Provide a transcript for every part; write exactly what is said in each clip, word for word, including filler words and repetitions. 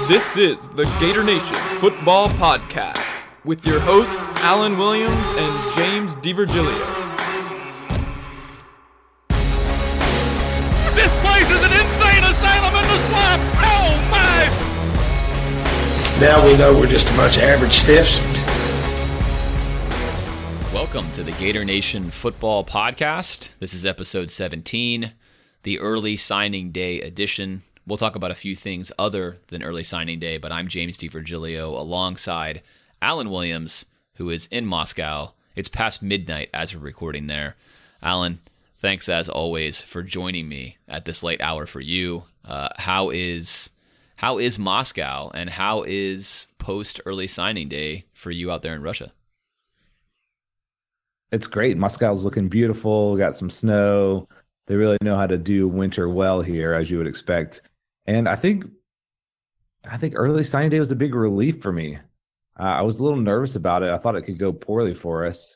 This is the Gator Nation Football Podcast with your hosts Alan Williams and James DiVirgilio. This place is an insane asylum in the swamp! Oh my! Now we know we're just a bunch of average stiffs. Welcome to the Gator Nation Football Podcast. This is episode seventeen, the early signing day edition. We'll talk about a few things other than early signing day, but I'm James DiVirgilio alongside Alan Williams, who is in Moscow. It's past midnight as we're recording there. Alan, thanks as always for joining me at this late hour for you. Uh, how is how is Moscow, and how is post early signing day for you out there in Russia? It's great. Moscow's looking beautiful. Got some snow. They really know how to do winter well here, as you would expect. And I think, I think early signing day was a big relief for me. Uh, I was a little nervous about it. I thought it could go poorly for us,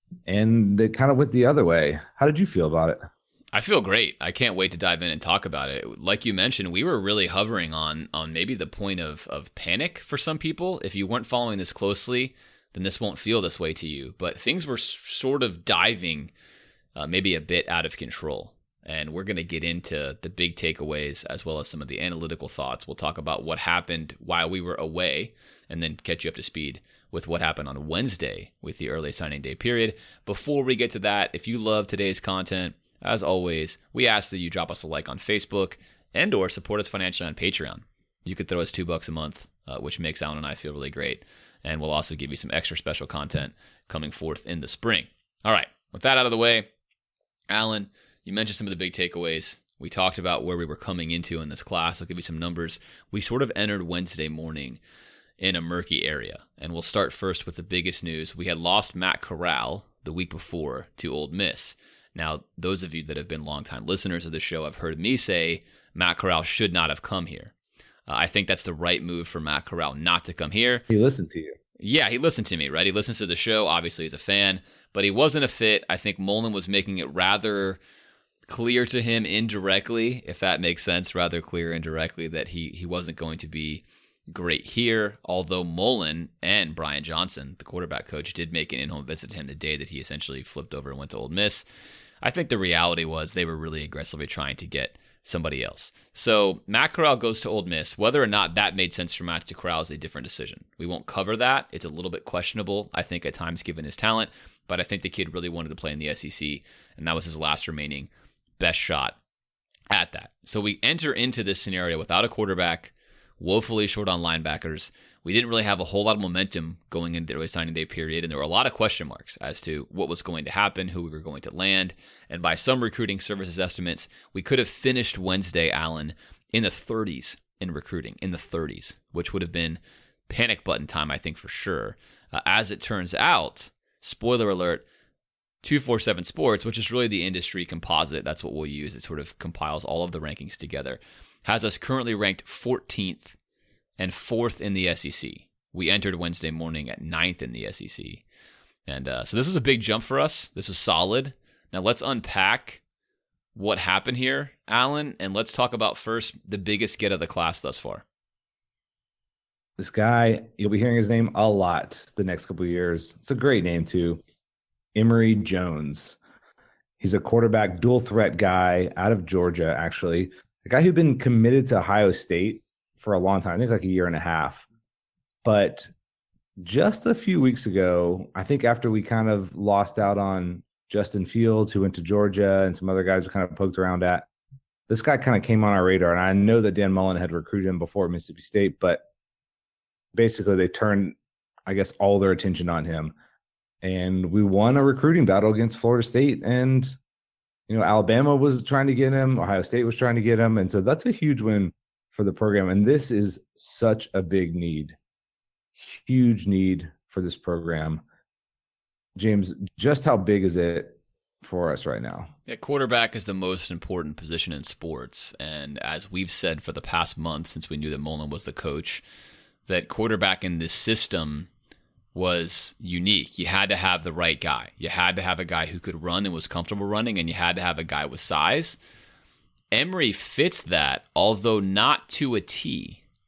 and it kind of went the other way. How did you feel about it? I feel great. I can't wait to dive in and talk about it. Like you mentioned, we were really hovering on on maybe the point of of panic for some people. If you weren't following this closely, then this won't feel this way to you. But things were sort of diving uh, maybe a bit out of control. And we're going to get into the big takeaways as well as some of the analytical thoughts. We'll talk about what happened while we were away and then catch you up to speed with what happened on Wednesday with the early signing day period. Before we get to that, if you love today's content, as always, we ask that you drop us a like on Facebook and or support us financially on Patreon. You could throw us two bucks a month, uh, which makes Alan and I feel really great. And we'll also give you some extra special content coming forth in the spring. All right, with that out of the way, Alan, you mentioned some of the big takeaways. We talked about where we were coming into in this class. I'll give you some numbers. We sort of entered Wednesday morning in a murky area. And we'll start first with the biggest news. We had lost Matt Corral the week before to Ole Miss. Now, those of you that have been longtime listeners of the show have heard me say Matt Corral should not have come here. Uh, I think that's the right move for Matt Corral not to come here. He listened to you. Yeah, he listened to me, right? He listens to the show. Obviously, he's a fan. But he wasn't a fit. I think Mullen was making it rather clear to him indirectly, if that makes sense, rather clear indirectly that he he wasn't going to be great here, although Mullen and Brian Johnson, the quarterback coach, did make an in-home visit to him the day that he essentially flipped over and went to Ole Miss. I think the reality was they were really aggressively trying to get somebody else. So Matt Corral goes to Ole Miss. Whether or not that made sense for Matt Corral is a different decision. We won't cover that. It's a little bit questionable, I think, at times given his talent, but I think the kid really wanted to play in the S E C, and that was his last remaining best shot at that. So we enter into this scenario without a quarterback, woefully short on linebackers. We didn't really have a whole lot of momentum going into the early signing day period, and there were a lot of question marks as to what was going to happen, who we were going to land. And by some recruiting services estimates, we could have finished Wednesday, Allen, in the thirties in recruiting, in the thirties, which would have been panic button time, I think, for sure. Uh, as it turns out, spoiler alert, two forty-seven Sports, which is really the industry composite, that's what we'll use. It sort of compiles all of the rankings together, has us currently ranked fourteenth and fourth in the S E C. We entered Wednesday morning at ninth in the S E C. And uh, so this was a big jump for us. This was solid. Now let's unpack what happened here, Alan, and let's talk about first the biggest get of the class thus far. This guy, you'll be hearing his name a lot the next couple of years. It's a great name, too. Emory Jones. He's a quarterback, dual threat guy out of Georgia, actually. A guy who'd been committed to Ohio State for a long time, I think like a year and a half. But just a few weeks ago, I think after we kind of lost out on Justin Fields, who went to Georgia, and some other guys who kind of poked around at, this guy kind of came on our radar. And I know that Dan Mullen had recruited him before Mississippi State, but basically they turned, I guess, all their attention on him. And we won a recruiting battle against Florida State. And, you know, Alabama was trying to get him. Ohio State was trying to get him. And so that's a huge win for the program. And this is such a big need, huge need for this program. James, just how big is it for us right now? Yeah, quarterback is the most important position in sports. And as we've said for the past month, since we knew that Mullen was the coach, that quarterback in this system was unique. You had to have the right guy. You had to have a guy who could run and was comfortable running, and you had to have a guy with size. Emory fits that, although not to a T.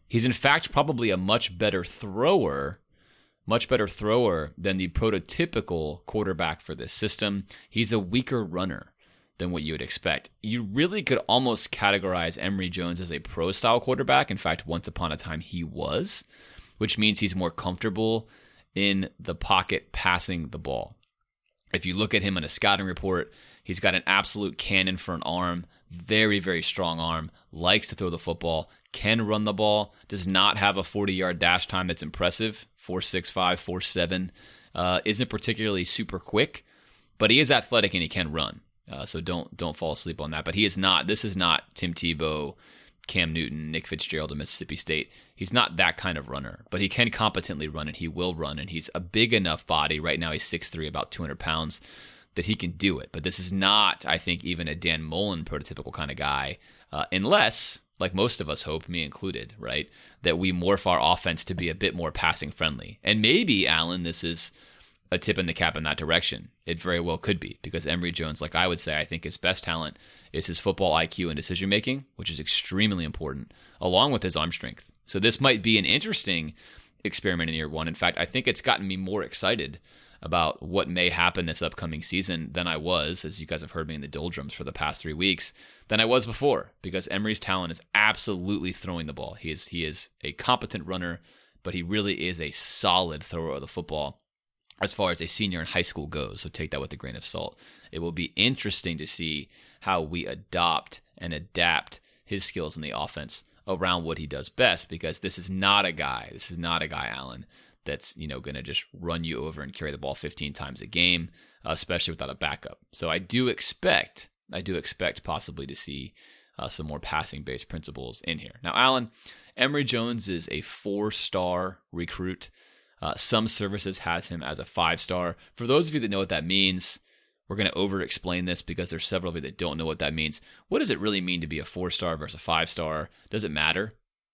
He's in fact probably a much better thrower, much better thrower than the prototypical quarterback for this system. He's a weaker runner than what you would expect. You really could almost categorize Emory Jones as a pro-style quarterback. In fact, once upon a time he was, which means he's more comfortable in the pocket passing the ball. If you look at him in a scouting report, he's got an absolute cannon for an arm, very, very strong arm, likes to throw the football, can run the ball, does not have a forty-yard dash time that's impressive, four six five, four seven, uh, isn't particularly super quick, but he is athletic and he can run. Uh, so don't don't fall asleep on that. But he is not, this is not Tim Tebow, Cam Newton, Nick Fitzgerald of Mississippi State. He's not that kind of runner, but he can competently run and he will run. And he's a big enough body. Right now he's six three, about two hundred pounds, that he can do it. But this is not, I think, even a Dan Mullen prototypical kind of guy, uh, unless, like most of us hope, me included, right, that we morph our offense to be a bit more passing friendly. And maybe, Alan, this is a tip in the cap in that direction. It very well could be, because Emory Jones, like I would say, I think his best talent is his football I Q and decision making, which is extremely important, along with his arm strength. So this might be an interesting experiment in year one. In fact, I think it's gotten me more excited about what may happen this upcoming season than I was, as you guys have heard me in the doldrums for the past three weeks, than I was before, because Emory's talent is absolutely throwing the ball. He is, he is a competent runner, but he really is a solid thrower of the football as far as a senior in high school goes. So take that with a grain of salt. It will be interesting to see how we adopt and adapt his skills in the offense around what he does best, because this is not a guy, this is not a guy, Alan, that's, you know, going to just run you over and carry the ball fifteen times a game, uh, especially without a backup. So I do expect, I do expect possibly to see uh, some more passing-based principles in here. Now, Alan, Emory Jones is a four-star recruit. Uh, some services has him as a five-star. For those of you that know what that means, we're going to over-explain this because there's several of you that don't know what that means. What does it really mean to be a four-star versus a five-star? Does it matter?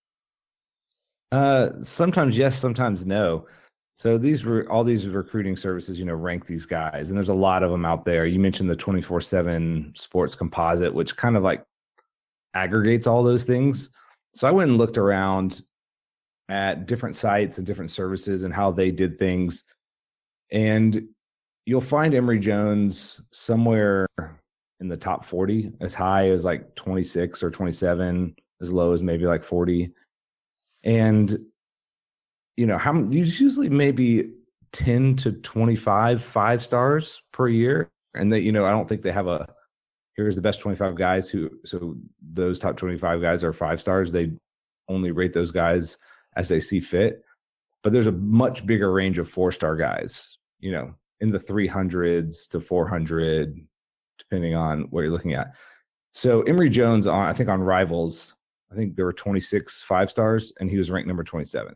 Uh, sometimes yes, sometimes no. So these were all these recruiting services, you know, rank these guys, and there's a lot of them out there. You mentioned the twenty-four seven Sports Composite, which kind of like aggregates all those things. So I went and looked around at different sites and different services and how they did things. And you'll find Emory Jones somewhere in the top forty, as high as like twenty-six or twenty-seven, as low as maybe like forty. And, you know, how usually maybe ten to twenty-five five stars per year. And that, you know, I don't think they have a, here's the best twenty-five guys who, so those top twenty-five guys are five stars. They only rate those guys as they see fit. But there's a much bigger range of four-star guys, you know, in the three hundreds to four hundred, depending on what you're looking at. So Emory Jones, on I think on Rivals, I think there were twenty-six five stars, and he was ranked number twenty-seven.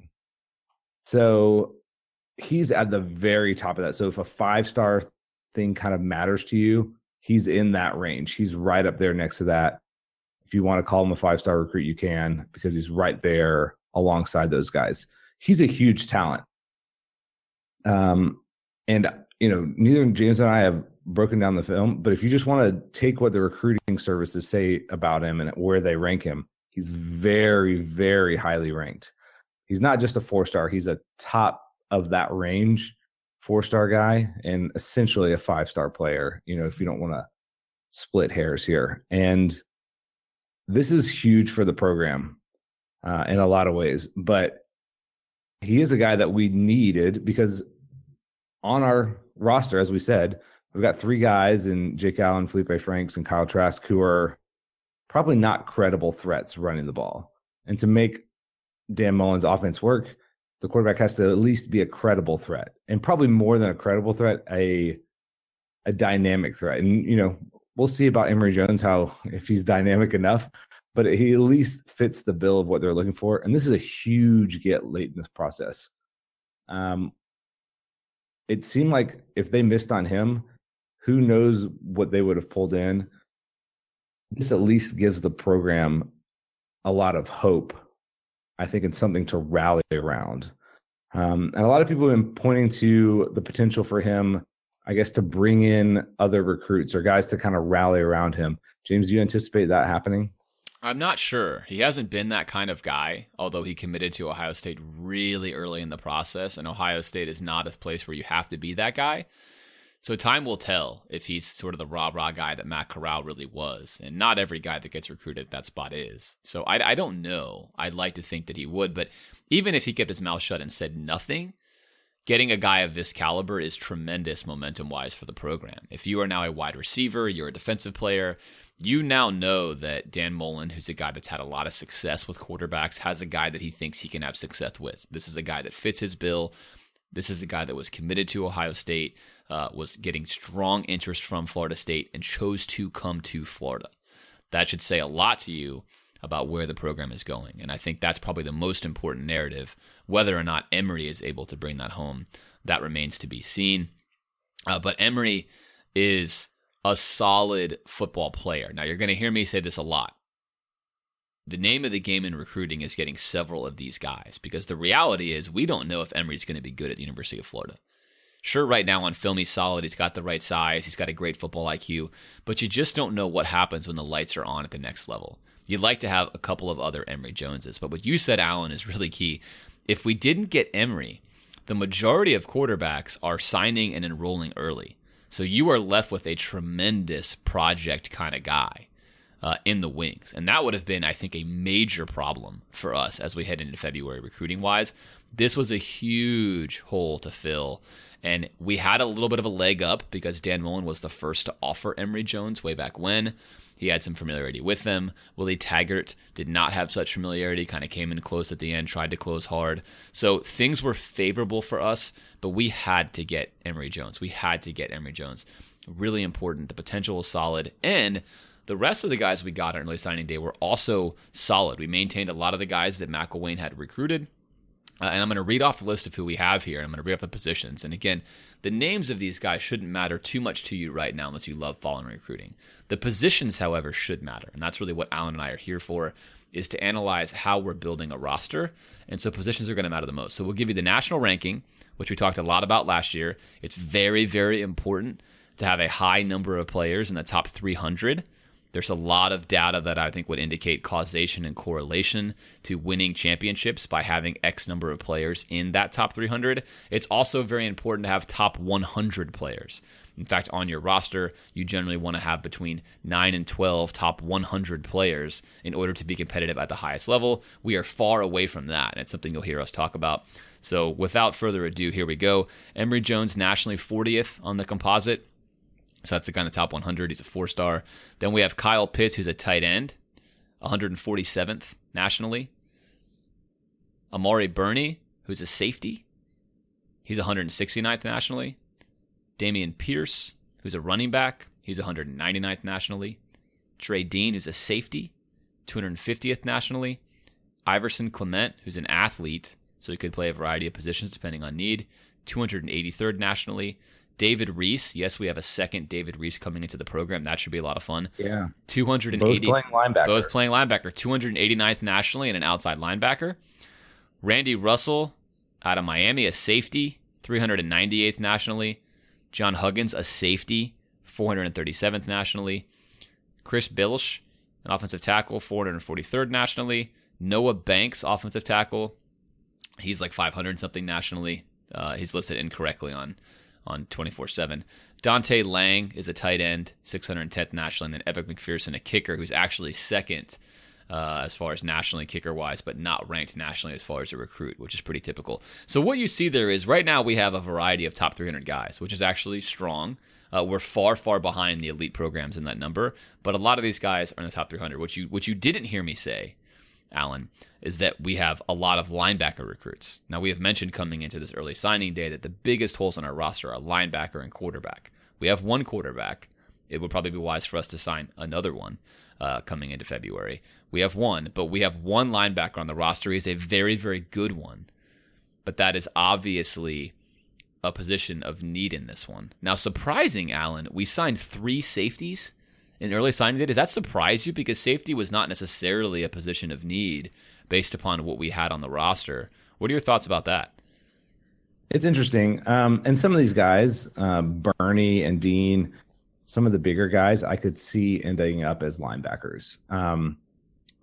So he's at the very top of that. So if a five-star thing kind of matters to you, he's in that range. He's right up there next to that. If you want to call him a five-star recruit, you can, because he's right there alongside those guys. He's a huge talent. Um, and, you know, neither James and I have broken down the film, but if you just want to take what the recruiting services say about him and where they rank him, he's very, very highly ranked. He's not just a four-star. He's a top of that range four-star guy and essentially a five-star player, you know, if you don't want to split hairs here. And this is huge for the program uh, in a lot of ways. But he is a guy that we needed because on our roster, as we said, we've got three guys in Jake Allen, Felipe Franks, and Kyle Trask who are probably not credible threats running the ball. And to make Dan Mullen's offense work, the quarterback has to at least be a credible threat, and probably more than a credible threat, a a dynamic threat. And, you know, we'll see about Emory Jones, how if he's dynamic enough, but he at least fits the bill of what they're looking for. And this is a huge get late in this process. Um, it seemed like if they missed on him, who knows what they would have pulled in. This at least gives the program a lot of hope, I think, it's something to rally around. Um, and a lot of people have been pointing to the potential for him, I guess, to bring in other recruits or guys to kind of rally around him. James, do you anticipate that happening? I'm not sure. He hasn't been that kind of guy, although he committed to Ohio State really early in the process, and Ohio State is not a place where you have to be that guy. So time will tell if he's sort of the rah-rah guy that Matt Corral really was, and not every guy that gets recruited at that spot is. So I, I don't know. I'd like to think that he would, but even if he kept his mouth shut and said nothing, getting a guy of this caliber is tremendous momentum-wise for the program. If you are now a wide receiver, you're a defensive player, you now know that Dan Mullen, who's a guy that's had a lot of success with quarterbacks, has a guy that he thinks he can have success with. This is a guy that fits his bill. This is a guy that was committed to Ohio State, uh, was getting strong interest from Florida State, and chose to come to Florida. That should say a lot to you about where the program is going. And I think that's probably the most important narrative. Whether or not Emory is able to bring that home, that remains to be seen. Uh, but Emory is a solid football player. Now, you're going to hear me say this a lot. The name of the game in recruiting is getting several of these guys, because the reality is we don't know if Emory's going to be good at the University of Florida. Sure, right now on film, he's solid. He's got the right size. He's got a great football I Q, but you just don't know what happens when the lights are on at the next level. You'd like to have a couple of other Emory Joneses, but what you said, Alan, is really key. If we didn't get Emory, the majority of quarterbacks are signing and enrolling early. So you are left with a tremendous project kind of guy uh, in the wings. And that would have been, I think, a major problem for us as we head into February recruiting-wise. This was a huge hole to fill. And we had a little bit of a leg up because Dan Mullen was the first to offer Emory Jones way back when. He had some familiarity with them. Willie Taggart did not have such familiarity, kind of came in close at the end, tried to close hard. So things were favorable for us, but we had to get Emory Jones. We had to get Emory Jones. Really important. The potential was solid. And the rest of the guys we got on early signing day were also solid. We maintained a lot of the guys that McElwain had recruited. Uh, and I'm going to read off the list of who we have here. I'm going to read off the positions. And again, the names of these guys shouldn't matter too much to you right now unless you love following recruiting. The positions, however, should matter. And that's really what Alan and I are here for, is to analyze how we're building a roster. And so positions are going to matter the most. So we'll give you the national ranking, which we talked a lot about last year. It's very, very important to have a high number of players in the top three hundred. There's a lot of data that I think would indicate causation and correlation to winning championships by having X number of players in that top three hundred. It's also very important to have top one hundred players. In fact, on your roster, you generally want to have between nine and twelve top one hundred players in order to be competitive at the highest level. We are far away from that, and it's something you'll hear us talk about. So without further ado, here we go. Emory Jones, nationally fortieth on the composite. So that's the kind of top one hundred. He's a four-star. Then we have Kyle Pitts, who's a tight end, one hundred forty-seventh nationally. Amari Burney, who's a safety. He's one hundred sixty-ninth nationally. Damian Pierce, who's a running back. He's one hundred ninety-ninth nationally. Trey Dean, who's a safety, two hundred fiftieth nationally. Iverson Clement, who's an athlete, so he could play a variety of positions depending on need, two hundred eighty-third nationally. David Reese, yes, we have a second David Reese coming into the program. That should be a lot of fun. Yeah. two hundred eighty, both playing linebacker. Both playing linebacker. two hundred eighty-ninth nationally and an outside linebacker. Randy Russell out of Miami, a safety, three hundred ninety-eighth nationally. John Huggins, a safety, four hundred thirty-seventh nationally. Chris Bilsch, an offensive tackle, four hundred forty-third nationally. Noah Banks, offensive tackle. He's like five hundred something nationally. Uh, he's listed incorrectly on on twenty-four seven. Dante Lang is a tight end, six hundred tenth nationally, and then Evan McPherson, a kicker, who's actually second uh, as far as nationally kicker-wise, but not ranked nationally as far as a recruit, which is pretty typical. So what you see there is right now we have a variety of top three hundred guys, which is actually strong. Uh, we're far, far behind the elite programs in that number, but a lot of these guys are in the top three hundred. What you, what you didn't hear me say, Alan, is that we have a lot of linebacker recruits. Now, we have mentioned coming into this early signing day that the biggest holes on our roster are linebacker and quarterback. We have one quarterback. It would probably be wise for us to sign another one uh, coming into February. We have one, but we have one linebacker on the roster. He's a very, very good one, but that is obviously a position of need in this one. Now, surprising, Alan, we signed three safeties in early signing day. Does that surprise you? Because safety was not necessarily a position of need based upon what we had on the roster. What are your thoughts about that? It's interesting. Um, and some of these guys, um, Bernie and Dean, some of the bigger guys, I could see ending up as linebackers. Um,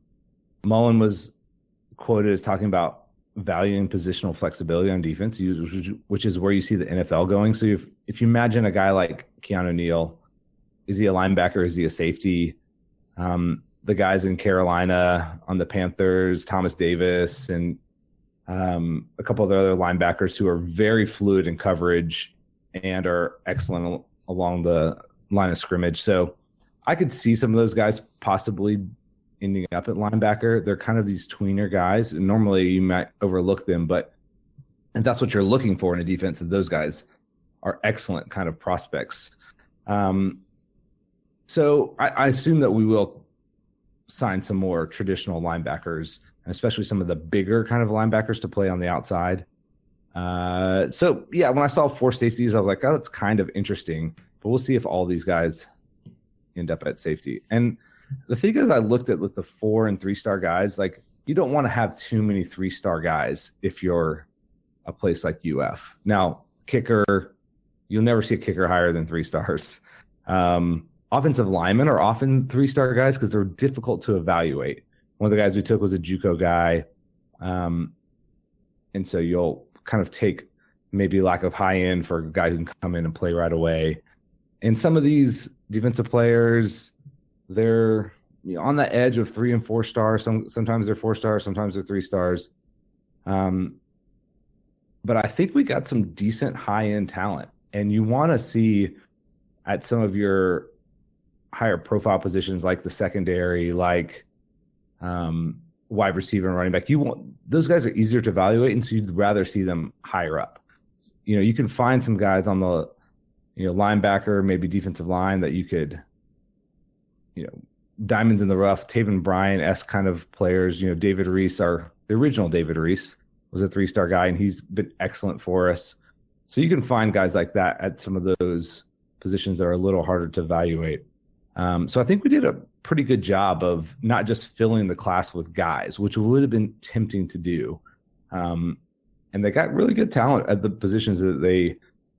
Mullen was quoted as talking about valuing positional flexibility on defense, which, which is where you see the N F L going. So if, if you imagine a guy like Keanu Neal, is he a linebacker? Is he a safety? Um, the guys in Carolina on the Panthers, Thomas Davis, and um, a couple of the other linebackers who are very fluid in coverage and are excellent along the line of scrimmage. So I could see some of those guys possibly ending up at linebacker. They're kind of these tweener guys, and normally you might overlook them, but and that's what you're looking for in a defense, and those guys are excellent kind of prospects. Um, so I, I assume that we will sign some more traditional linebackers, and especially some of the bigger kind of linebackers to play on the outside. Uh, so yeah, when I saw four safeties, I was like, oh, that's kind of interesting, but we'll see if all these guys end up at safety. And the thing is, I looked at with the four and three star guys, like you don't want to have too many three star guys if you're a place like U F. Now, kicker, you'll never see a kicker higher than three stars. Um, offensive linemen are often three star guys because they're difficult to evaluate. One of the guys we took was a JUCO guy. Um, and so you'll kind of take maybe lack of high end for a guy who can come in and play right away. And some of these defensive players, they're you know, on the edge of three and four stars. Some sometimes they're four stars, sometimes they're three stars. Um, but I think we got some decent high end talent, and you want to see at some of your higher profile positions like the secondary, like um, wide receiver and running back. You want those guys are easier to evaluate, and so you'd rather see them higher up. You know, you can find some guys on the you know linebacker, maybe defensive line that you could. You know, diamonds in the rough, Taven Bryan-esque kind of players. You know, David Reese, our the original David Reese, was a three-star guy, and he's been excellent for us. So you can find guys like that at some of those positions that are a little harder to evaluate. Um, so I think we did a pretty good job of not just filling the class with guys, which would have been tempting to do. Um, and they got really good talent at the positions that they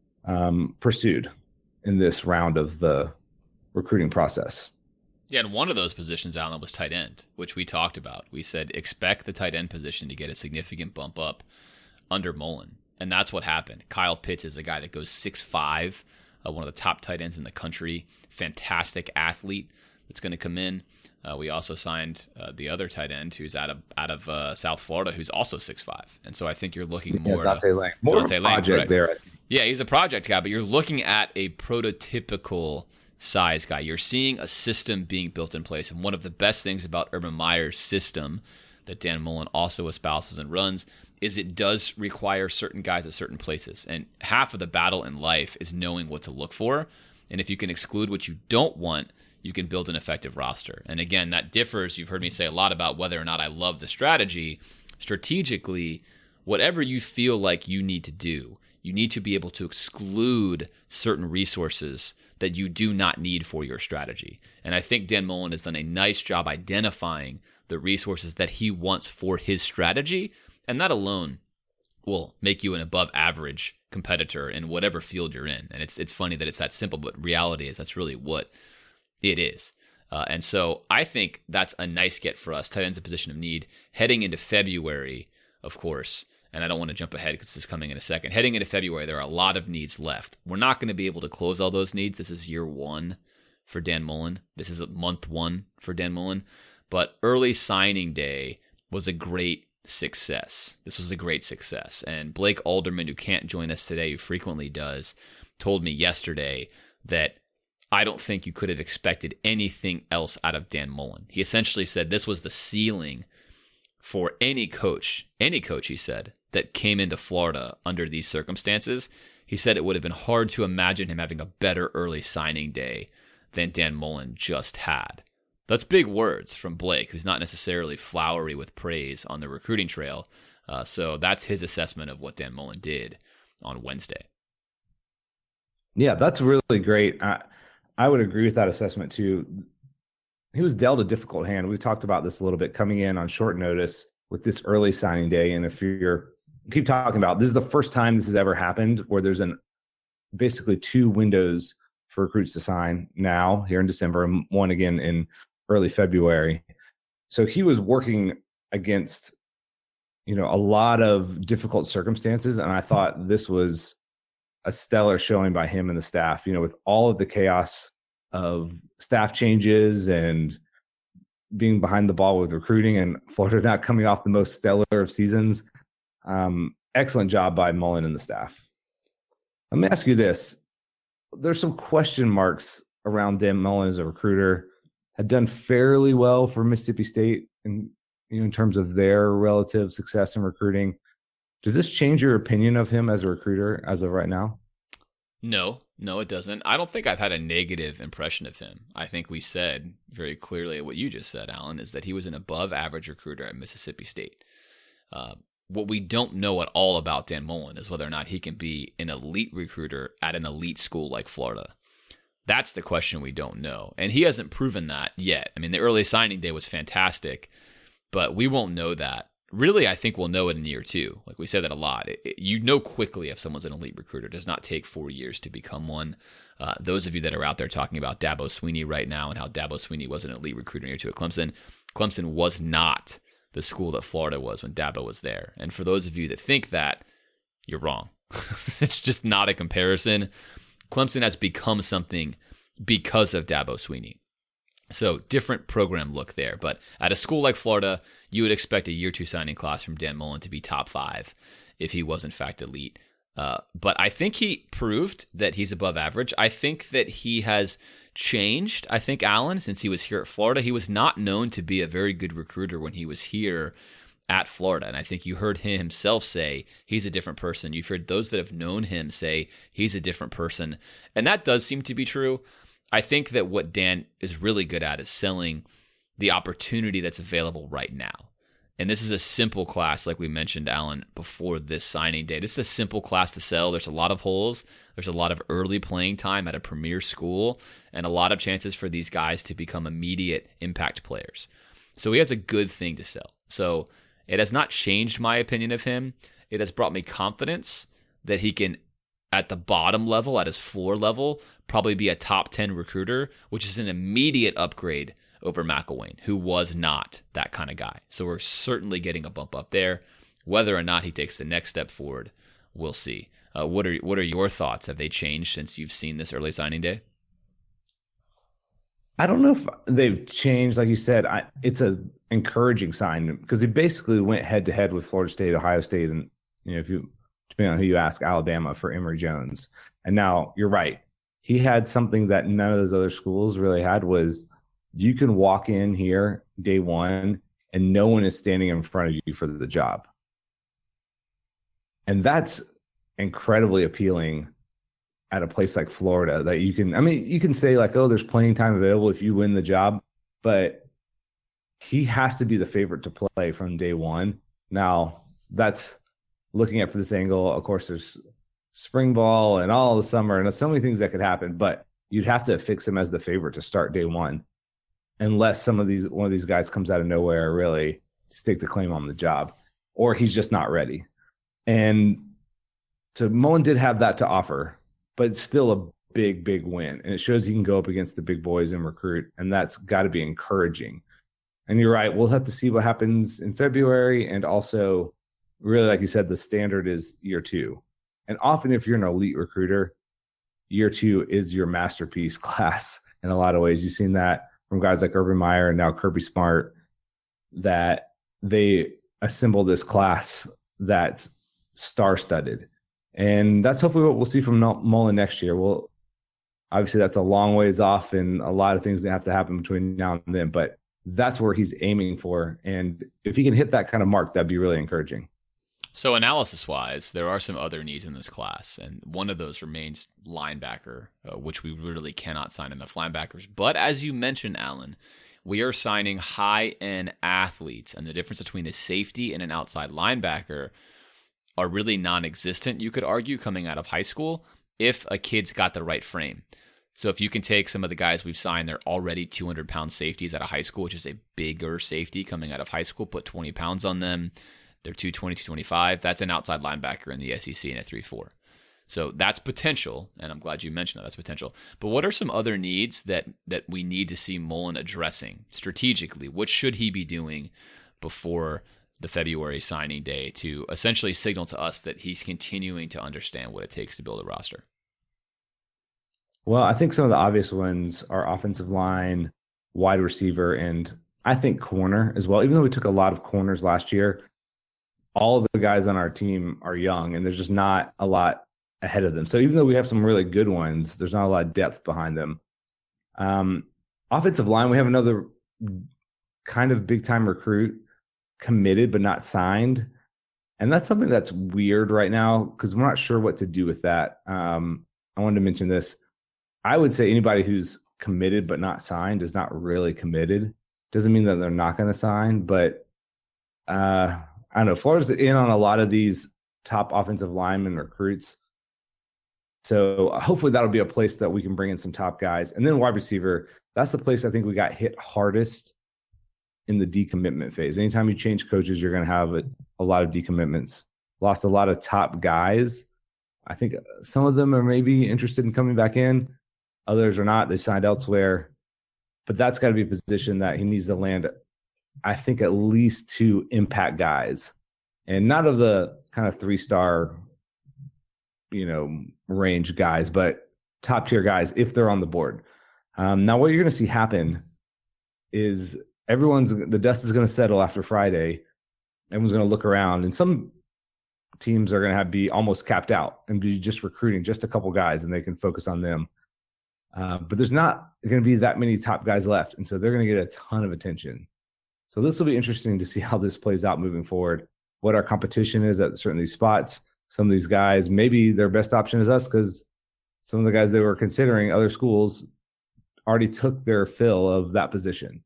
um, pursued in this round of the recruiting process. Yeah, and one of those positions, Alan, was tight end, which we talked about. We said expect the tight end position to get a significant bump up under Mullen, and that's what happened. Kyle Pitts is a guy that goes six five, uh, one of the top tight ends in the country, fantastic athlete that's going to come in. Uh, we also signed uh, the other tight end who's out of out of uh, South Florida, who's also six five, and so I think you're looking more yeah, Dante Lang, more Dante of a Lang, project there. Yeah, he's a project guy, but you're looking at a prototypical size guy. You're seeing a system being built in place. And one of the best things about Urban Meyer's system that Dan Mullen also espouses and runs is it does require certain guys at certain places. And half of the battle in life is knowing what to look for. And if you can exclude what you don't want, you can build an effective roster. And again, that differs. You've heard me say a lot about whether or not I love the strategy. Strategically, whatever you feel like you need to do, you need to be able to exclude certain resources that you do not need for your strategy. And I think Dan Mullen has done a nice job identifying the resources that he wants for his strategy, and that alone will make you an above average competitor in whatever field you're in. And it's it's funny that it's that simple, but reality is that's really what it is. Uh, and so I think that's a nice get for us. Tight end's a position of need. Heading into February, of course, and I don't want to jump ahead because this is coming in a second. Heading into February, there are a lot of needs left. We're not going to be able to close all those needs. This is year one for Dan Mullen. This is month one for Dan Mullen. But early signing day was a great success. This was a great success. And Blake Alderman, who can't join us today, who frequently does, told me yesterday that I don't think you could have expected anything else out of Dan Mullen. He essentially said this was the ceiling for any coach, any coach, he said, that came into Florida under these circumstances. He said it would have been hard to imagine him having a better early signing day than Dan Mullen just had. That's big words from Blake, who's not necessarily flowery with praise on the recruiting trail. Uh, so that's his assessment of what Dan Mullen did on Wednesday. Yeah, that's really great. I, I would agree with that assessment too. He was dealt a difficult hand. We talked about this a little bit, coming in on short notice with this early signing day. And if you're keep talking about, this is the first time this has ever happened where there's an basically two windows for recruits to sign now here in December and one again in early February. So he was working against, you know, a lot of difficult circumstances. And I thought this was a stellar showing by him and the staff, you know, with all of the chaos of staff changes and being behind the ball with recruiting and Florida not coming off the most stellar of seasons. Um, excellent job by Mullen and the staff. Let me ask you this. There's some question marks around Dan Mullen as a recruiter. Had done fairly well for Mississippi State in, you know, in terms of their relative success in recruiting. Does this change your opinion of him as a recruiter as of right now? No, no, it doesn't. I don't think I've had a negative impression of him. I think we said very clearly what you just said, Alan, is that he was an above average recruiter at Mississippi State. Uh, what we don't know at all about Dan Mullen is whether or not he can be an elite recruiter at an elite school like Florida. That's the question we don't know. And he hasn't proven that yet. I mean, the early signing day was fantastic, but we won't know that. Really, I think we'll know it in year two. Like we said that a lot. It, it, you know quickly if someone's an elite recruiter. It does not take four years to become one. Uh, those of you that are out there talking about Dabo Swinney right now and how Dabo Swinney was an elite recruiter in year two at Clemson, Clemson was not the school that Florida was when Dabo was there. And for those of you that think that, you're wrong. It's just not a comparison. Clemson has become something because of Dabo Swinney. So different program look there. But at a school like Florida, you would expect a year two signing class from Dan Mullen to be top five if he was in fact elite. Uh, but I think he proved that he's above average. I think that he has changed. I think, Alan, since he was here at Florida, he was not known to be a very good recruiter when he was here at Florida. And I think you heard him himself say he's a different person. You've heard those that have known him say he's a different person. And that does seem to be true. I think that what Dan is really good at is selling the opportunity that's available right now. And this is a simple class, like we mentioned, Alan, before this signing day. This is a simple class to sell. There's a lot of holes. There's a lot of early playing time at a premier school and a lot of chances for these guys to become immediate impact players. So he has a good thing to sell. So it has not changed my opinion of him. It has brought me confidence that he can, at the bottom level, at his floor level, probably be a top ten recruiter, which is an immediate upgrade over McElwain, who was not that kind of guy. So we're certainly getting a bump up there. Whether or not he takes the next step forward, we'll see. Uh, what are what are your thoughts? Have they changed since you've seen this early signing day? I don't know if they've changed. Like you said, I, it's an encouraging sign because he basically went head to head with Florida State, Ohio State, and you know, if you depending on who you ask, Alabama for Emory Jones. And now you're right. He had something that none of those other schools really had was you can walk in here day one and no one is standing in front of you for the job. And that's incredibly appealing at a place like Florida that you can, I mean, you can say like, oh, there's playing time available if you win the job, but he has to be the favorite to play from day one. Now that's looking at for this angle. Of course, there's spring ball and all the summer and there's so many things that could happen, but you'd have to fix him as the favorite to start day one. Unless some of these, one of these guys comes out of nowhere, really stake the claim on the job, or he's just not ready. And so Mullen did have that to offer, but it's still a big, big win. And it shows he can go up against the big boys and recruit. And that's got to be encouraging. And you're right. We'll have to see what happens in February. And also, really, like you said, the standard is year two. And often if you're an elite recruiter, year two is your masterpiece class in a lot of ways. You've seen that from guys like Urban Meyer and now Kirby Smart, that they assemble this class that's star-studded. And that's hopefully what we'll see from Mullen next year. Well, obviously that's a long ways off and a lot of things that have to happen between now and then, but that's where he's aiming for. And if he can hit that kind of mark, that'd be really encouraging. So analysis-wise, there are some other needs in this class, and one of those remains linebacker, uh, which we really cannot sign enough linebackers. But as you mentioned, Alan, we are signing high-end athletes, and the difference between a safety and an outside linebacker are really non-existent, you could argue, coming out of high school, if a kid's got the right frame. So if you can take some of the guys we've signed, they're already two hundred pound safeties out of high school, which is a bigger safety coming out of high school, put twenty pounds on them. They're two twenty, two twenty-five. That's an outside linebacker in the S E C in a three four. So that's potential, and I'm glad you mentioned that. That's potential. But what are some other needs that that we need to see Mullen addressing strategically? What should he be doing before the February signing day to essentially signal to us that he's continuing to understand what it takes to build a roster? Well, I think some of the obvious ones are offensive line, wide receiver, and I think corner as well. Even though we took a lot of corners last year, all of the guys on our team are young, and there's just not a lot ahead of them. So even though we have some really good ones, there's not a lot of depth behind them. Um, offensive line, we have another kind of big-time recruit committed but not signed. And that's something that's weird right now because we're not sure what to do with that. Um, I wanted to mention this. I would say anybody who's committed but not signed is not really committed. Doesn't mean that they're not going to sign, but uh, I don't know. Florida's in on a lot of these top offensive lineman recruits. So hopefully that'll be a place that we can bring in some top guys. And then wide receiver, that's the place I think we got hit hardest in the decommitment phase. Anytime you change coaches, you're going to have a, a lot of decommitments. Lost a lot of top guys. I think some of them are maybe interested in coming back in. Others are not. They signed elsewhere. But that's got to be a position that he needs to land, I think, at least two impact guys. And not of the kind of three-star, you know, range guys, but top-tier guys if they're on the board. Um, now, what you're going to see happen is everyone's – the dust is going to settle after Friday. Everyone's going to look around. And some teams are going to have be almost capped out and be just recruiting just a couple guys, and they can focus on them. Uh, but there's not going to be that many top guys left, and so they're going to get a ton of attention. So this will be interesting to see how this plays out moving forward, what our competition is at certain of these spots. Some of these guys, maybe their best option is us because some of the guys they were considering, other schools, already took their fill of that position.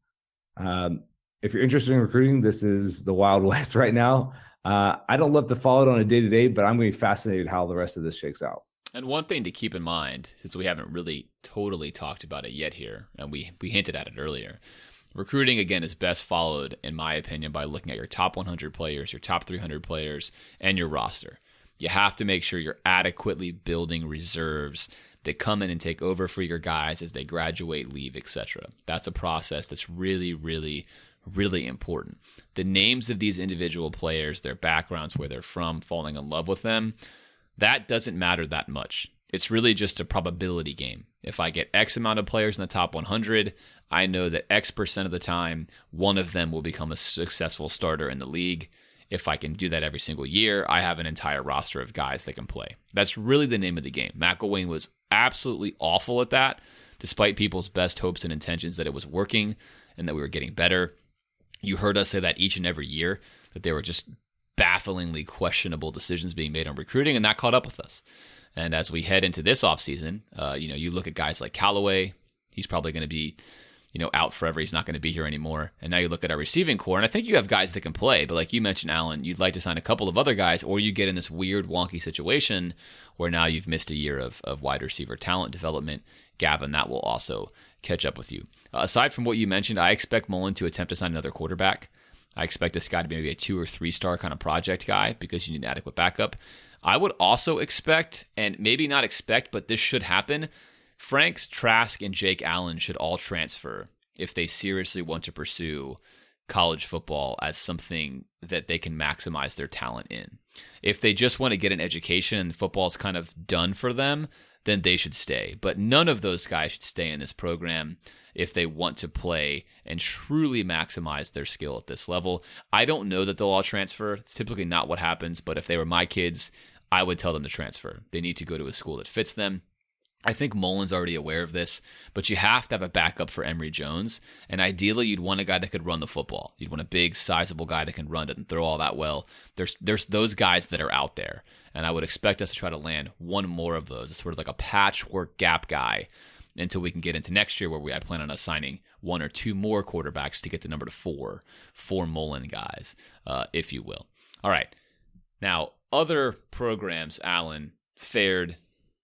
Um, if you're interested in recruiting, this is the Wild West right now. Uh, I don't love to follow it on a day-to-day, but I'm going to be fascinated how the rest of this shakes out. And one thing to keep in mind, since we haven't really totally talked about it yet here, and we, we hinted at it earlier, recruiting, again, is best followed, in my opinion, by looking at your top one hundred players, your top three hundred players, and your roster. You have to make sure you're adequately building reserves that come in and take over for your guys as they graduate, leave, et cetera. That's a process that's really, really, really important. The names of these individual players, their backgrounds, where they're from, falling in love with them, that doesn't matter that much. It's really just a probability game. If I get X amount of players in the top one hundred, I know that X percent of the time, one of them will become a successful starter in the league. If I can do that every single year, I have an entire roster of guys that can play. That's really the name of the game. McElwain was absolutely awful at that, despite people's best hopes and intentions that it was working and that we were getting better. You heard us say that each and every year, that they were just bafflingly questionable decisions being made on recruiting, and that caught up with us. And as we head into this offseason, uh, you know, you look at guys like Callaway, he's probably going to be, you know, out forever. He's not going to be here anymore. And now you look at our receiving core, and I think you have guys that can play, but like you mentioned, Alan, you'd like to sign a couple of other guys, or you get in this weird, wonky situation where now you've missed a year of, of wide receiver talent development. Gavin, that will also catch up with you. Uh, aside from what you mentioned, I expect Mullen to attempt to sign another quarterback. I expect this guy to be maybe a two or three star kind of project guy because you need adequate backup. I would also expect, and maybe not expect, but this should happen, Franks, Trask, and Jake Allen should all transfer if they seriously want to pursue college football as something that they can maximize their talent in. If they just want to get an education and football's kind of done for them, then they should stay. But none of those guys should stay in this program if they want to play and truly maximize their skill at this level. I don't know that they'll all transfer. It's typically not what happens, but if they were my kids, I would tell them to transfer. They need to go to a school that fits them. I think Mullen's already aware of this, but you have to have a backup for Emory Jones, and ideally you'd want a guy that could run the football. You'd want a big, sizable guy that can run it and throw all that well. There's there's those guys that are out there, and I would expect us to try to land one more of those. It's sort of like a patchwork gap guy until we can get into next year where we I plan on assigning one or two more quarterbacks to get the number to four, four Mullen guys, uh, if you will. All right. Now, other programs, Alan, fared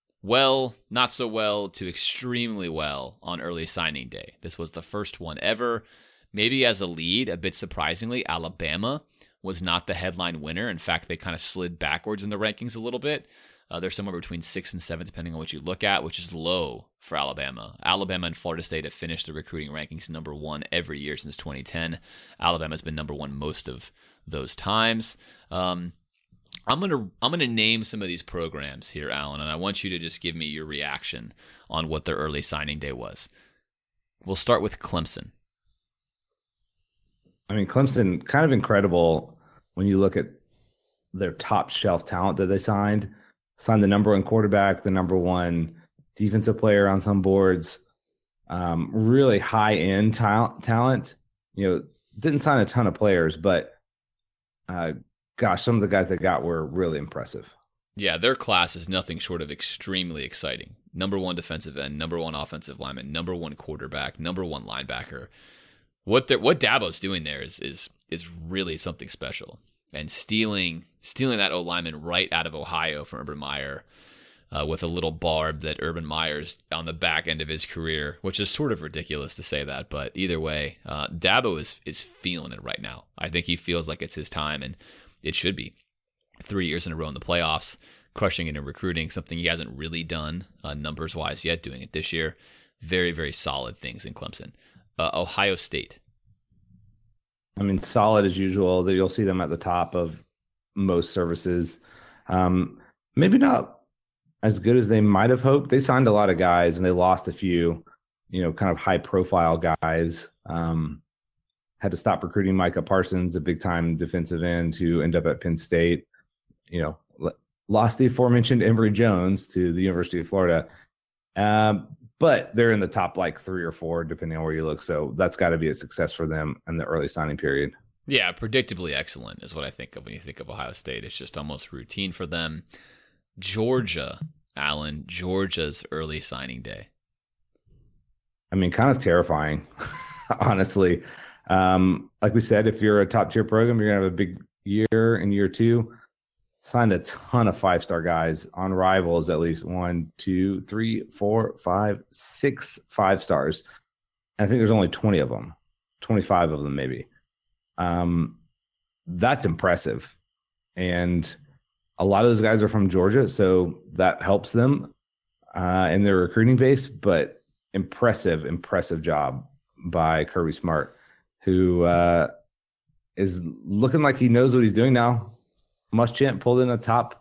well, not so well, to extremely well on early signing day. This was the first one ever. Maybe as a lead, a bit surprisingly, Alabama was not the headline winner. In fact, they kind of slid backwards in the rankings a little bit. Uh, they're somewhere between sixth and seventh, depending on what you look at, which is low for Alabama. Alabama and Florida State have finished the recruiting rankings number one every year since twenty ten. Alabama's been number one most of those times. Um, I'm gonna I'm gonna name some of these programs here, Alan, and I want you to just give me your reaction on what their early signing day was. We'll start with Clemson. I mean, Clemson, kind of incredible when you look at their top shelf talent that they signed. Signed the number one quarterback, the number one defensive player on some boards. Um, really high end talent. Talent. You know, didn't sign a ton of players, but uh, gosh, some of the guys they got were really impressive. Yeah, their class is nothing short of extremely exciting. Number one defensive end, number one offensive lineman, number one quarterback, number one linebacker. What what Dabo's doing there is is is really something special. And stealing stealing that O-lineman right out of Ohio from Urban Meyer uh, with a little barb that Urban Meyer's on the back end of his career, which is sort of ridiculous to say that. But either way, uh, Dabo is is feeling it right now. I think he feels like it's his time, and it should be. Three years in a row in the playoffs, crushing it in recruiting, something he hasn't really done uh, numbers-wise yet, doing it this year. Very, very solid things in Clemson. Uh, Ohio State. I mean, solid as usual. That you'll see them at the top of most services. Um, maybe not as good as they might have hoped. They signed a lot of guys and they lost a few, you know, kind of high-profile guys. Um, had to stop recruiting Micah Parsons, a big-time defensive end who ended up at Penn State. You know, lost the aforementioned Emory Jones to the University of Florida. Um, But they're in the top like three or four, depending on where you look. So that's got to be a success for them in the early signing period. Yeah, predictably excellent is what I think of when you think of Ohio State. It's just almost routine for them. Georgia, Alan, Georgia's early signing day. I mean, kind of terrifying, honestly. Um, like we said, if you're a top tier program, you're going to have a big year in year two. Signed a ton of five-star guys on Rivals, at least one, two, three, four, five, six five stars. And I think there's only twenty of them, twenty-five of them maybe. Um, that's impressive. And a lot of those guys are from Georgia, so that helps them uh, in their recruiting base. But impressive, impressive job by Kirby Smart, who uh, is looking like he knows what he's doing now. Muschamp pulled in a top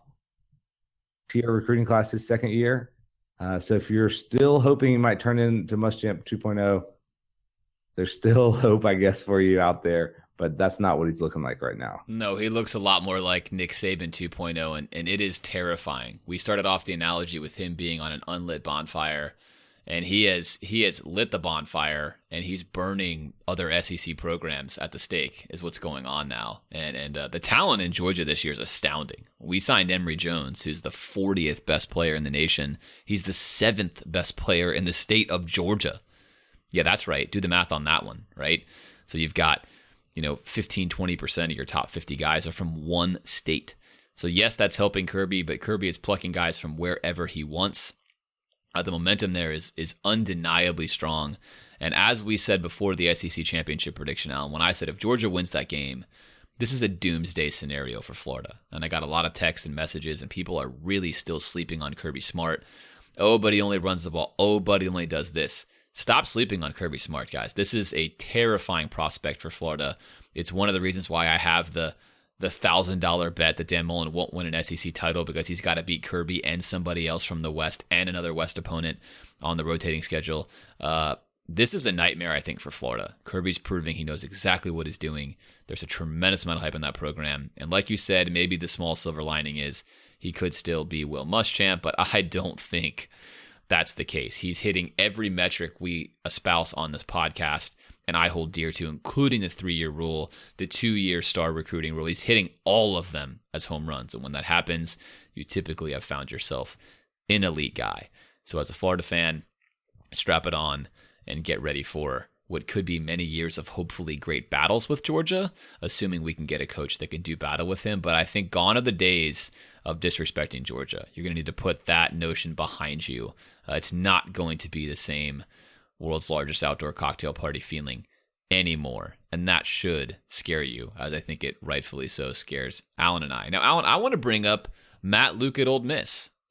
tier recruiting class his second year. Uh, so if you're still hoping he might turn into Muschamp two point oh, there's still hope, I guess, for you out there. But that's not what he's looking like right now. No, he looks a lot more like Nick Saban two point oh, and, and it is terrifying. We started off the analogy with him being on an unlit bonfire, and he has he has lit the bonfire, and he's burning other S E C programs at the stake is what's going on now. And and uh, the talent in Georgia this year is astounding. We signed Emory Jones, who's the fortieth best player in the nation. He's the seventh best player in the state of Georgia. Yeah, that's right. Do the math on that one, right? So you've got, you know, fifteen, twenty percent of your top fifty guys are from one state. So yes, that's helping Kirby, but Kirby is plucking guys from wherever he wants. Uh, the momentum there is is undeniably strong. And as we said before the S E C championship prediction, Alan, when I said if Georgia wins that game, this is a doomsday scenario for Florida. And I got a lot of texts and messages, and people are really still sleeping on Kirby Smart. Oh, but he only runs the ball. Oh, but he only does this. Stop sleeping on Kirby Smart, guys. This is a terrifying prospect for Florida. It's one of the reasons why I have the the one thousand dollars bet that Dan Mullen won't win an S E C title, because he's got to beat Kirby and somebody else from the West and another West opponent on the rotating schedule. Uh, this is a nightmare, I think, for Florida. Kirby's proving he knows exactly what he's doing. There's a tremendous amount of hype in that program. And like you said, maybe the small silver lining is he could still be Will Muschamp, but I don't think that's the case. He's hitting every metric we espouse on this podcast and I hold dear to, including the three-year rule, the two-year star recruiting rule. He's hitting all of them as home runs. And when that happens, you typically have found yourself an elite guy. So as a Florida fan, strap it on and get ready for what could be many years of hopefully great battles with Georgia, assuming we can get a coach that can do battle with him. But I think gone are the days of disrespecting Georgia. You're going to need to put that notion behind you. Uh, it's not going to be the same world's largest outdoor cocktail party feeling anymore. And that should scare you, as I think it rightfully so scares Alan and I. Now, Alan, I want to bring up Matt Luke at Ole Miss.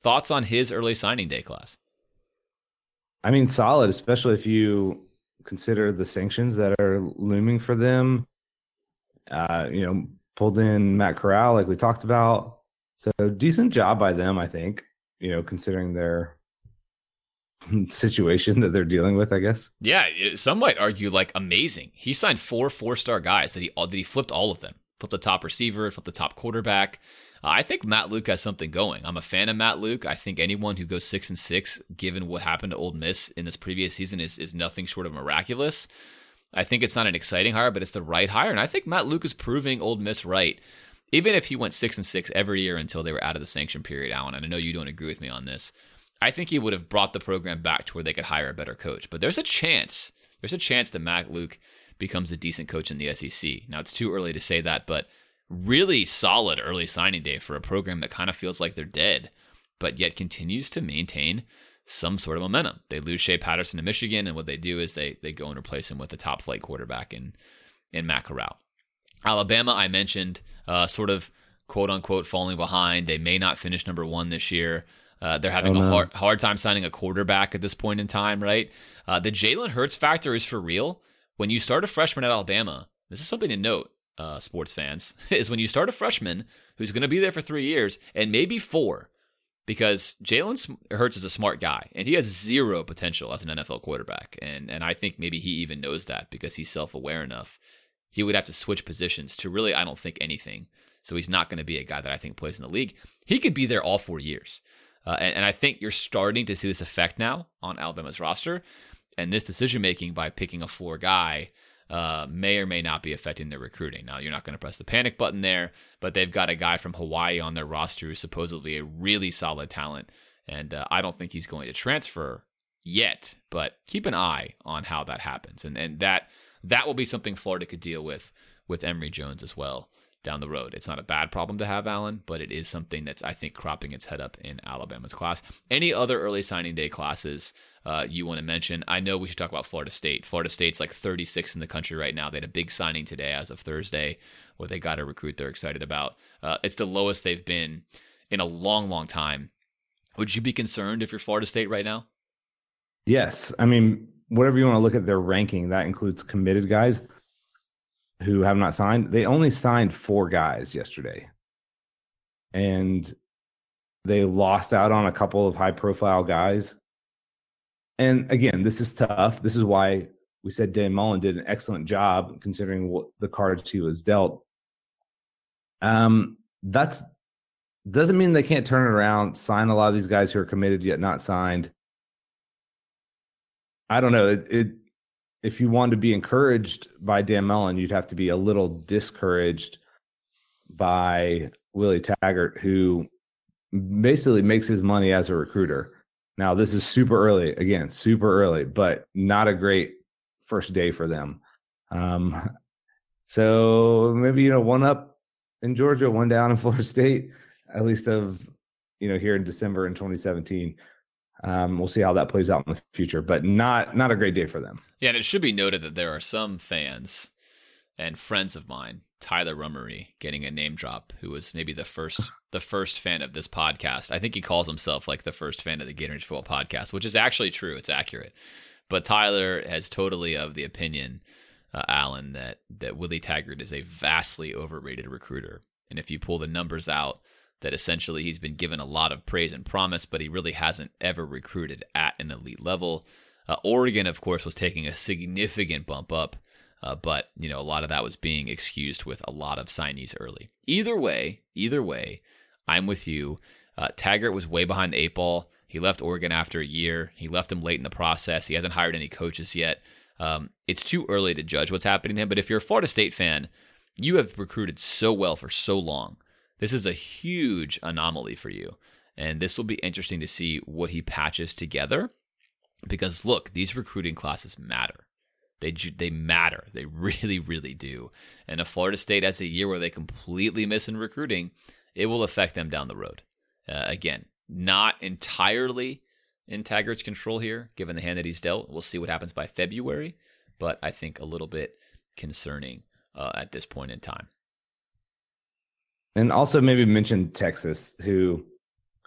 thoughts on his early signing day class? I mean, solid, especially if you consider the sanctions that are looming for them. Uh, you know, pulled in Matt Corral, like we talked about. So decent job by them, I think, you know, considering their situation that they're dealing with, I guess. Yeah, some might argue like amazing. He signed four four-star guys that he that he flipped all of them. Flipped the top receiver, flipped the top quarterback. Uh, I think Matt Luke has something going. I'm a fan of Matt Luke. I think anyone who goes six and six, given what happened to Ole Miss in this previous season, is is nothing short of miraculous. I think it's not an exciting hire, but it's the right hire, and I think Matt Luke is proving Ole Miss right. Even if he went six and six every year until they were out of the sanction period, Alan, and I know you don't agree with me on this, I think he would have brought the program back to where they could hire a better coach. But there's a chance, there's a chance that Matt Luke becomes a decent coach in the S E C. Now, it's too early to say that, but really solid early signing day for a program that kind of feels like they're dead, but yet continues to maintain some sort of momentum. They lose Shea Patterson to Michigan, and what they do is they they go and replace him with a top flight quarterback in, in Matt Corral. Alabama, I mentioned, uh, sort of quote unquote falling behind. They may not finish number one this year. Uh, they're having oh, no. a hard, hard time signing a quarterback at this point in time, right? Uh, the Jalen Hurts factor is for real. When you start a freshman at Alabama, this is something to note, uh, sports fans, is when you start a freshman who's going to be there for three years and maybe four, because Jalen Hurts is a smart guy and he has zero potential as an N F L quarterback. And, and I think maybe he even knows that because he's self-aware enough. He would have to switch positions to really, I don't think, anything. So he's not going to be a guy that I think plays in the league. He could be there all four years. Uh, and, and I think you're starting to see this effect now on Alabama's roster. And this decision-making by picking a floor guy uh, may or may not be affecting their recruiting. Now, you're not going to press the panic button there, but they've got a guy from Hawaii on their roster who's supposedly a really solid talent. And uh, I don't think he's going to transfer yet, but keep an eye on how that happens. And and that that will be something Florida could deal with with Emory Jones as well down the road. It's not a bad problem to have, Alan, but it is something that's, I think, cropping its head up in Alabama's class. Any other early signing day classes uh, you want to mention? I know we should talk about Florida State. Florida State's like thirty-six in the country right now. They had a big signing today as of Thursday where they got a recruit they're excited about. Uh, it's the lowest they've been in a long, long time. Would you be concerned if you're Florida State right now? Yes. I mean, whatever you want to look at their ranking, that includes committed guys who have not signed. They only signed four guys yesterday. And they lost out on a couple of high-profile guys. And again, this is tough. This is why we said Dan Mullen did an excellent job considering what the cards he was dealt. Um, that's doesn't mean they can't turn it around, sign a lot of these guys who are committed yet not signed. I don't know. It, it if you want to be encouraged by Dan Mullen, you'd have to be a little discouraged by Willie Taggart, who basically makes his money as a recruiter. Now, this is super early, again, super early, but not a great first day for them. Um, so maybe, you know, one up in Georgia, one down in Florida State, at least of, you know, here in December in twenty seventeen. Um, we'll see how that plays out in the future, but not not a great day for them. Yeah, and it should be noted that there are some fans and friends of mine, Tyler Rummery, getting a name drop, who was maybe the first the first fan of this podcast. I think he calls himself like the first fan of the Gatorade Football Podcast, which is actually true. It's accurate. But Tyler has totally of the opinion, uh, Alan, that that Willie Taggart is a vastly overrated recruiter. And if you pull the numbers out, that essentially he's been given a lot of praise and promise, but he really hasn't ever recruited at an elite level. Uh, Oregon, of course, was taking a significant bump up, uh, but you know a lot of that was being excused with a lot of signees early. Either way, either way, I'm with you. Uh, Taggart was way behind the eight ball. He left Oregon after a year. He left him late in the process. He hasn't hired any coaches yet. Um, it's too early to judge what's happening to him, but if you're a Florida State fan, you have recruited so well for so long. This is a huge anomaly for you, and this will be interesting to see what he patches together because, look, these recruiting classes matter. They they matter. They really, really do. And if Florida State has a year where they completely miss in recruiting, it will affect them down the road. Uh, again, not entirely in Taggart's control here, given the hand that he's dealt. We'll see what happens by February, but I think a little bit concerning uh, at this point in time. And also maybe mention Texas, who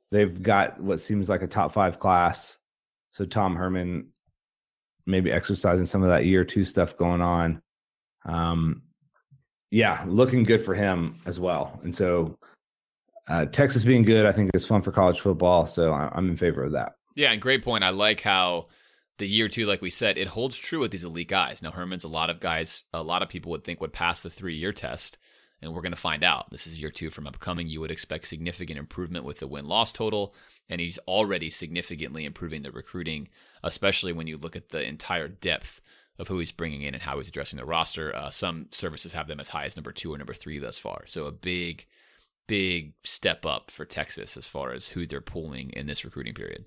They've got what seems like a top five class. So Tom Herman maybe exercising some of that year two stuff going on. Um, yeah, looking good for him as well. And so uh, Texas being good, I think is fun for college football. So I'm in favor of that. Yeah, and great point. I like how the year two, like we said, it holds true with these elite guys. Now, Herman's a lot of guys, a lot of people would think would pass the three-year test, and we're going to find out. This is year two from upcoming. You would expect significant improvement with the win-loss total, and he's already significantly improving the recruiting, especially when you look at the entire depth of who he's bringing in and how he's addressing the roster. Uh, some services have them as high as number two or number three thus far. So a big, big step up for Texas as far as who they're pulling in this recruiting period.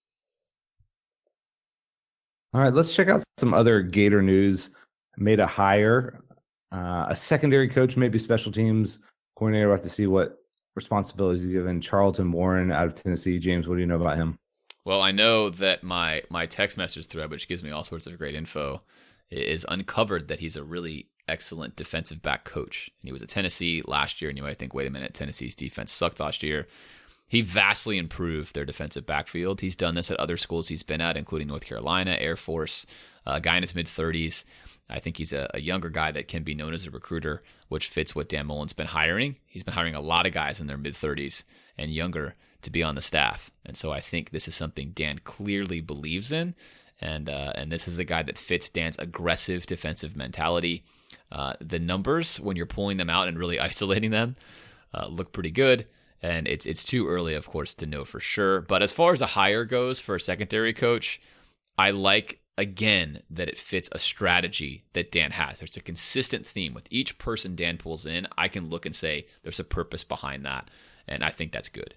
All right, let's check out some other Gator news. Made a hire, uh, a secondary coach, maybe special teams coordinator. We'll have to see what responsibilities he's given. Charlton Warren out of Tennessee. James, what do you know about him? Well, I know that my my text message thread, which gives me all sorts of great info, is uncovered that he's a really excellent defensive back coach. And he was at Tennessee last year, and you might think, wait a minute, Tennessee's defense sucked last year. He vastly improved their defensive backfield. He's done this at other schools he's been at, including North Carolina, Air Force, a guy in his mid-thirties. I think he's a, a younger guy that can be known as a recruiter, which fits what Dan Mullen's been hiring. He's been hiring a lot of guys in their mid-thirties and younger to be on the staff. And so I think this is something Dan clearly believes in. And uh, and this is a guy that fits Dan's aggressive defensive mentality. Uh, the numbers, when you're pulling them out and really isolating them, uh, look pretty good. And it's it's too early, of course, to know for sure. But as far as a hire goes for a secondary coach, I like, again, that it fits a strategy that Dan has. There's a consistent theme. With each person Dan pulls in, I can look and say there's a purpose behind that. And I think that's good.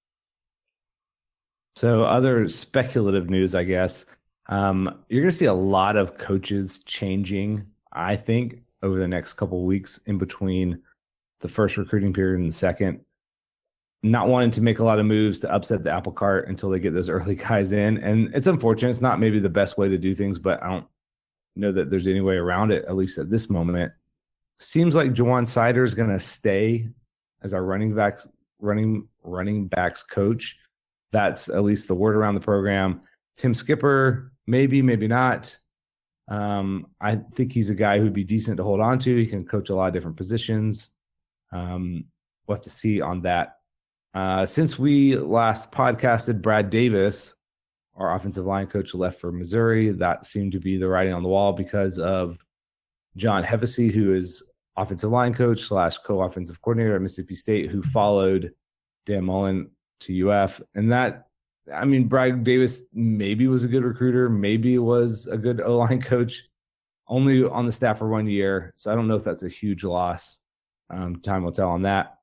So other speculative news, I guess. Um, you're going to see a lot of coaches changing, I think, over the next couple of weeks in between the first recruiting period and the second. Not wanting to make a lot of moves to upset the apple cart until they get those early guys in. And it's unfortunate. It's not maybe the best way to do things, but I don't know that there's any way around it, at least at this moment. Seems like Jawan Sider is going to stay as our running backs, running, running backs coach. That's at least the word around the program. Tim Skipper, maybe, maybe not. Um, I think he's a guy who'd be decent to hold on to. He can coach a lot of different positions. Um, we'll have to see on that. Uh, since we last podcasted, Brad Davis, our offensive line coach, left for Missouri. That seemed to be the writing on the wall because of John Hevesy, who is offensive line coach slash co-offensive coordinator at Mississippi State, who followed Dan Mullen to U F. And that, I mean, Brad Davis maybe was a good recruiter, maybe was a good O-line coach, only on the staff for one year. So I don't know if that's a huge loss. Um, time will tell on that.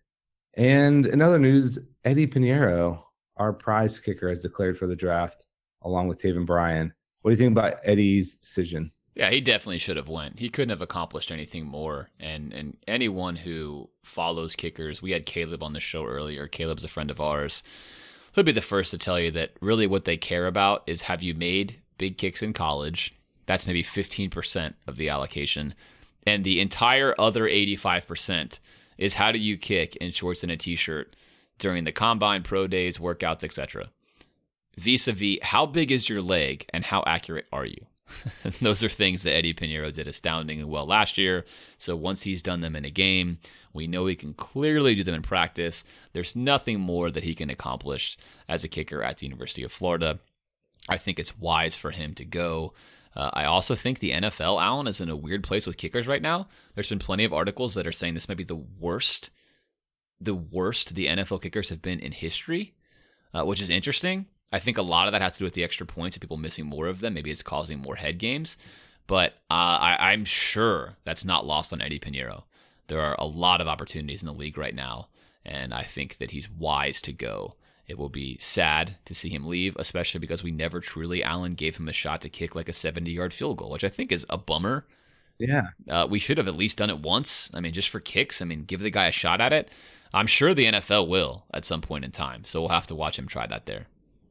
And in other news, Eddie Pinheiro, our prize kicker, has declared for the draft along with Taven Bryan. What do you think about Eddie's decision? Yeah, he definitely should have went. He couldn't have accomplished anything more. And and anyone who follows kickers, we had Caleb on the show earlier. Caleb's a friend of ours. He'll be the first to tell you that really what they care about is, have you made big kicks in college? That's maybe fifteen percent of the allocation. And the entire other eighty-five percent is, how do you kick in shorts and a t-shirt during the combine, pro days, workouts, et cetera. Vis-a-vis, how big is your leg and how accurate are you? Those are things that Eddie Pinheiro did astoundingly well last year. So once he's done them in a game, we know he can clearly do them in practice. There's nothing more that he can accomplish as a kicker at the University of Florida. I think it's wise for him to go. Uh, I also think the N F L, Alan, is in a weird place with kickers right now. There's been plenty of articles that are saying this might be the worst, the worst the N F L kickers have been in history, uh, which is interesting. I think a lot of that has to do with the extra points and people missing more of them. Maybe it's causing more head games. But uh, I, I'm sure that's not lost on Eddie Pinheiro. There are a lot of opportunities in the league right now, and I think that he's wise to go. It will be sad to see him leave, especially because we never truly, Alan, gave him a shot to kick like a seventy-yard field goal, which I think is a bummer. Yeah. Uh, we should have at least done it once. I mean, just for kicks. I mean, give the guy a shot at it. I'm sure the N F L will at some point in time, so we'll have to watch him try that there.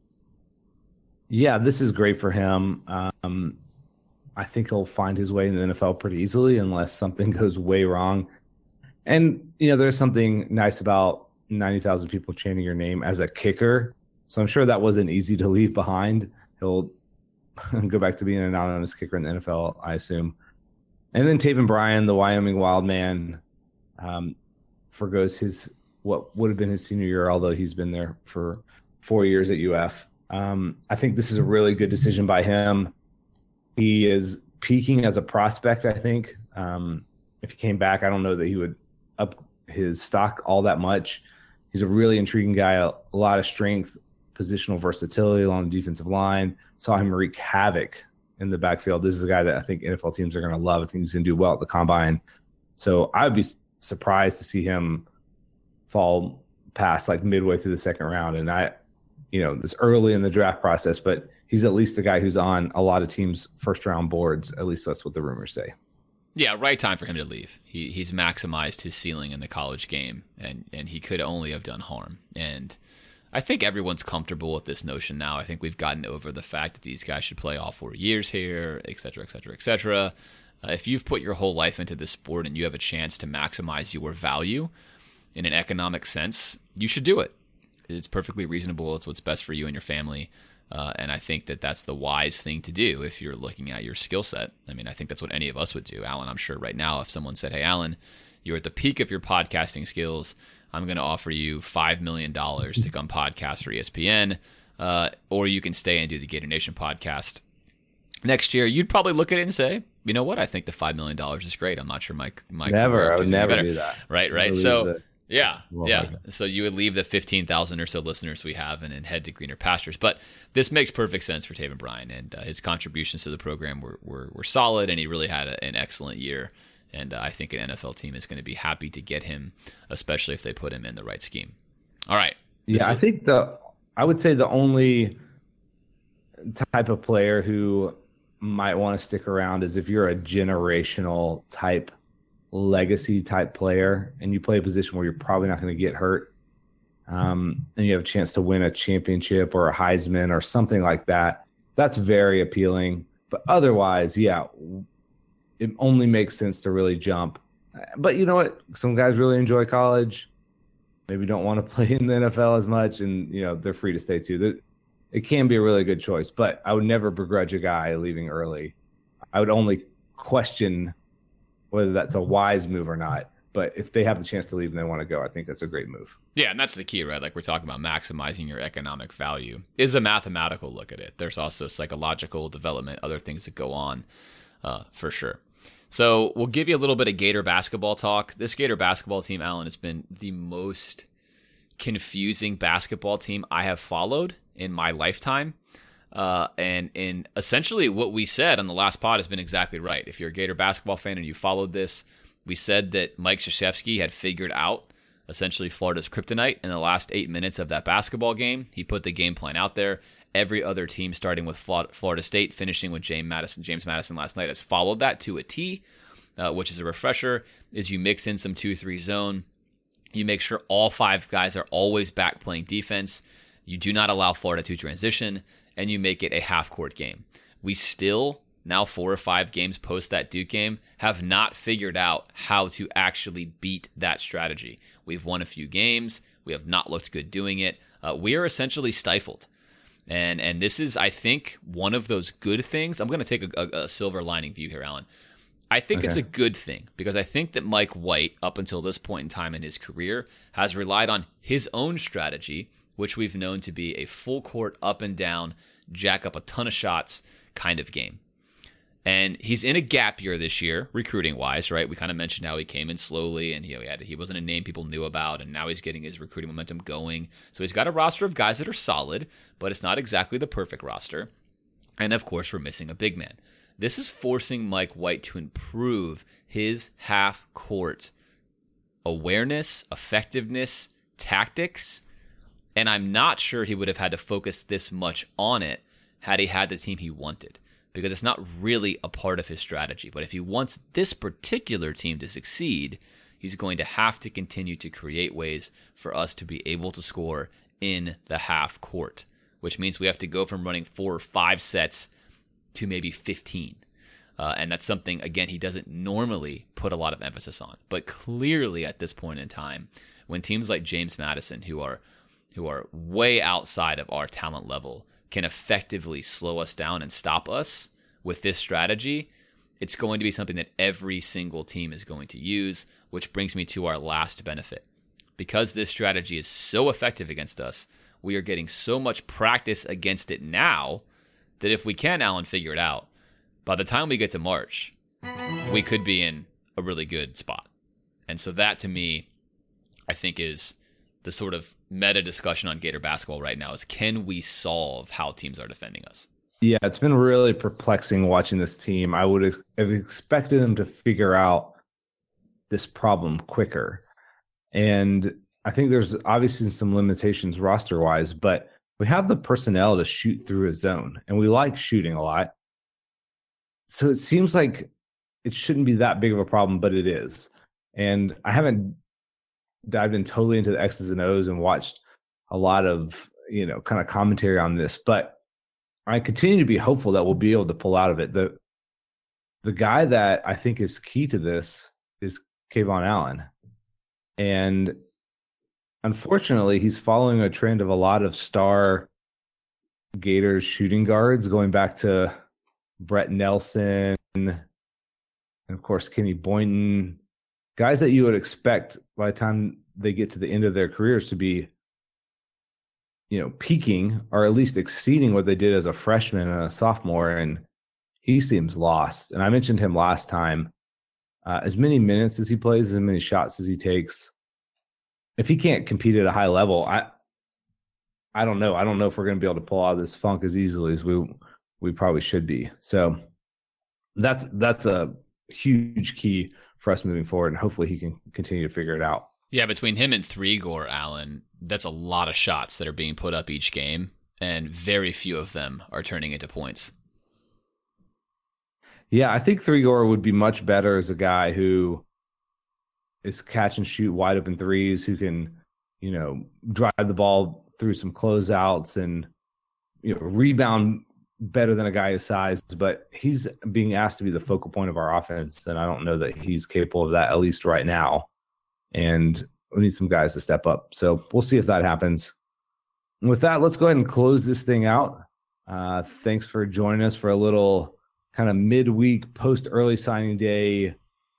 Yeah, this is great for him. Um, I think he'll find his way in the N F L pretty easily unless something goes way wrong. And, you know, there's something nice about ninety thousand people chanting your name as a kicker. So I'm sure that wasn't easy to leave behind. He'll go back to being an anonymous kicker in the N F L, I assume. And then Taven Bryan, the Wyoming Wildman, um, forgoes his what would have been his senior year, although he's been there for four years at U F. Um, I think this is a really good decision by him. He is peaking as a prospect, I think. Um, if he came back, I don't know that he would up his stock all that much. He's a really intriguing guy, a, a lot of strength, positional versatility along the defensive line. Saw him wreak havoc in the backfield. This is a guy that I think N F L teams are going to love. I think he's going to do well at the combine. So I would be surprised to see him fall past like midway through the second round. And I, you know, this early in the draft process, but he's at least the guy who's on a lot of teams' first round boards. At least that's what the rumors say. Yeah, right time for him to leave. He he's maximized his ceiling in the college game, and, and he could only have done harm. And I think everyone's comfortable with this notion now. I think we've gotten over the fact that these guys should play all four years here, et cetera, et cetera, et cetera. Uh, if you've put your whole life into this sport and you have a chance to maximize your value in an economic sense, you should do it. It's perfectly reasonable. It's what's best for you and your family. Uh, and I think that that's the wise thing to do if you're looking at your skill set. I mean, I think that's what any of us would do. Alan, I'm sure right now, if someone said, hey, Alan, you're at the peak of your podcasting skills, I'm going to offer you five million dollars to come podcast for E S P N, uh, or you can stay and do the Gator Nation podcast next year. You'd probably look at it and say, you know what? I think the five million dollars is great. I'm not sure my my never. I would never do that. Right, right. So yeah, yeah. So you would leave the fifteen thousand or so listeners we have and then head to greener pastures. But this makes perfect sense for Taven Bryan, and uh, his contributions to the program were were, were solid, and he really had a, an excellent year. And uh, I think an N F L team is going to be happy to get him, especially if they put him in the right scheme. All right. Yeah, I think the I would say the only type of player who might want to stick around is if you're a generational type, legacy type player, and you play a position where you're probably not going to get hurt, um, and you have a chance to win a championship or a Heisman or something like that. That's very appealing. But otherwise, yeah, it only makes sense to really jump. But you know what? Some guys really enjoy college. Maybe don't want to play in the N F L as much, and you know they're free to stay too. It can be a really good choice, but I would never begrudge a guy leaving early. I would only question whether that's a wise move or not. But if they have the chance to leave and they want to go, I think that's a great move. Yeah, and that's the key, right? Like we're talking about maximizing your economic value is a mathematical look at it. There's also psychological development, other things that go on uh, for sure. So we'll give you a little bit of Gator basketball talk. This Gator basketball team, Alan, has been the most confusing basketball team I have followed in my lifetime. Uh, and, and essentially what we said on the last pod has been exactly right. If you're a Gator basketball fan and you followed this, we said that Mike Krzyzewski had figured out essentially Florida's kryptonite in the last eight minutes of that basketball game. He put the game plan out there. Every other team, starting with Florida State, finishing with James Madison, James Madison last night, has followed that to a T, uh, which is a refresher, is you mix in some two three zone. You make sure all five guys are always back playing defense. You do not allow Florida to transition, and you make it a half-court game. We still, now four or five games post that Duke game, have not figured out how to actually beat that strategy. We've won a few games. We have not looked good doing it. Uh, we are essentially stifled. And and this is, I think, one of those good things. I'm going to take a, a, a silver lining view here, Alan. I think okay. It's a good thing because I think that Mike White, up until this point in time in his career, has relied on his own strategy, which we've known to be a full court, up and down, jack up a ton of shots kind of game. And he's in a gap year this year, recruiting-wise, right? We kind of mentioned how he came in slowly, and you know, he, had, he wasn't a name people knew about, and now he's getting his recruiting momentum going. So he's got a roster of guys that are solid, but it's not exactly the perfect roster. And, of course, we're missing a big man. This is forcing Mike White to improve his half-court awareness, effectiveness, tactics, and I'm not sure he would have had to focus this much on it had he had the team he wanted, because it's not really a part of his strategy. But if he wants this particular team to succeed, he's going to have to continue to create ways for us to be able to score in the half court, which means we have to go from running four or five sets to maybe fifteen. Uh, and that's something, again, he doesn't normally put a lot of emphasis on. But clearly at this point in time, when teams like James Madison, who are who are way outside of our talent level, can effectively slow us down and stop us with this strategy, it's going to be something that every single team is going to use, which brings me to our last benefit. Because this strategy is so effective against us, we are getting so much practice against it now that if we can, Alan, figure it out, by the time we get to March, we could be in a really good spot. And so that, to me, I think is the sort of meta discussion on Gator basketball right now is, can we solve how teams are defending us? Yeah, it's been really perplexing watching this team. I would have expected them to figure out this problem quicker. And I think there's obviously some limitations roster-wise, but we have the personnel to shoot through a zone, and we like shooting a lot. So it seems like it shouldn't be that big of a problem, but it is. And I haven't dived in totally into the X's and O's and watched a lot of, you know, kind of commentary on this, but I continue to be hopeful that we'll be able to pull out of it. The the guy that I think is key to this is Kayvon Allen. And unfortunately, he's following a trend of a lot of star Gators shooting guards, going back to Brett Nelson and, of course, Kenny Boynton, guys that you would expect by the time they get to the end of their careers to be, you know, peaking or at least exceeding what they did as a freshman and a sophomore. And he seems lost. And I mentioned him last time. Uh, as many minutes as he plays, as many shots as he takes, if he can't compete at a high level, I I don't know. I don't know if we're going to be able to pull out of this funk as easily as we we probably should be. So that's that's a huge key for us moving forward, and hopefully he can continue to figure it out. Yeah, between him and Three-Gore, Allen, that's a lot of shots that are being put up each game, and very few of them are turning into points. Yeah, I think Three-Gore would be much better as a guy who is catch and shoot wide open threes, who can, you know, drive the ball through some closeouts and, you know, rebound better than a guy his size. But he's being asked to be the focal point of our offense, and I don't know that he's capable of that, at least right now. And we need some guys to step up. So we'll see if that happens. And with that, let's go ahead and close this thing out. Uh, thanks for joining us for a little kind of midweek post early signing day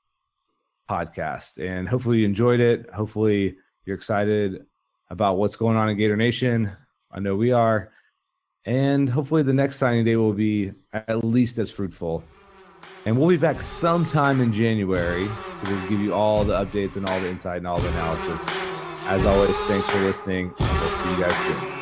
podcast. And hopefully you enjoyed it. Hopefully you're excited about what's going on in Gator Nation. I know we are. And hopefully the next signing day will be at least as fruitful. And we'll be back sometime in January to give you all the updates and all the insight and all the analysis. As always, thanks for listening, and we'll see you guys soon.